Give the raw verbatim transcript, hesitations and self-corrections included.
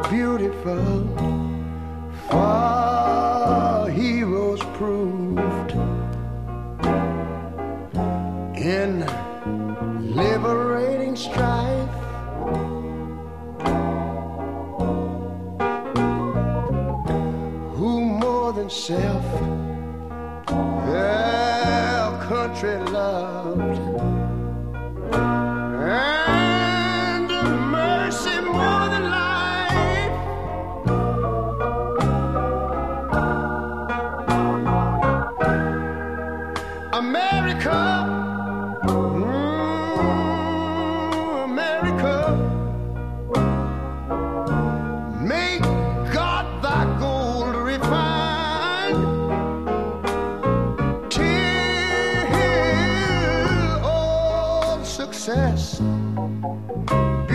beautiful, for heroes proved in liberating strife. Who more than self their country loved, and mercy more than life. America, mm, America, make God thy gold refined, till all success